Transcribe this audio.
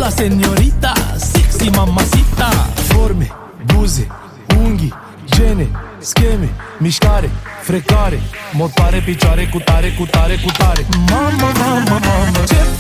Señorita, sexy mamacita. Forme, buze, unghii, gene, scheme, mișcare, frecare, motoare, picioare, cu tare, cu tare, cu tare. Mama, mama, mama, ce